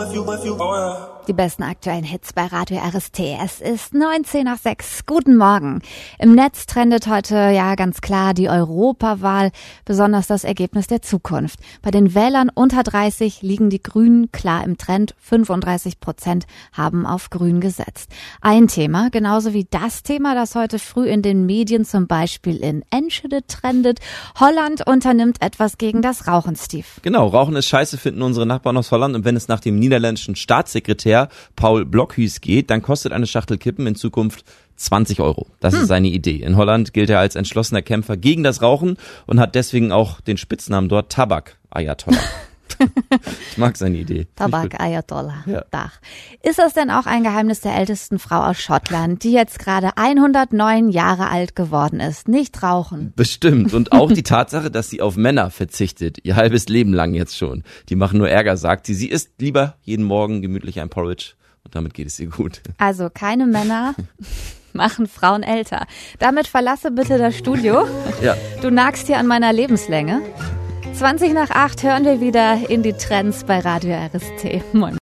Die besten aktuellen Hits bei Radio RST. Es ist 6:19. Guten Morgen. Im Netz trendet heute ja ganz klar die Europawahl, besonders das Ergebnis der Zukunft. Bei den Wählern unter 30 liegen die Grünen klar im Trend. 35% haben auf Grün gesetzt. Ein Thema, genauso wie das Thema, das heute früh in den Medien, zum Beispiel in Enschede, trendet. Holland unternimmt etwas gegen das Rauchen, Steve. Genau, Rauchen ist scheiße, finden unsere Nachbarn aus Holland. Und wenn es nach dem niederländischen Staatssekretär Paul Blokhuis geht, dann kostet eine Schachtel Kippen in Zukunft 20 €. Das ist seine Idee. In Holland gilt er als entschlossener Kämpfer gegen das Rauchen und hat deswegen auch den Spitznamen dort Tabak-Ayatollah. Ich mag seine Idee. Tabak-Ayatollah. Ja. Dach. Ist das denn auch ein Geheimnis der ältesten Frau aus Schottland, die jetzt gerade 109 Jahre alt geworden ist? Nicht rauchen. Bestimmt. Und auch die Tatsache, dass sie auf Männer verzichtet. Ihr halbes Leben lang jetzt schon. Die machen nur Ärger, sagt sie. Sie isst lieber jeden Morgen gemütlich ein Porridge. Und damit geht es ihr gut. Also keine Männer machen Frauen älter. Damit verlasse bitte das Studio. Ja. Du nagst hier an meiner Lebenslänge. 7:20 hören wir wieder in die Trends bei Radio RST. Moin.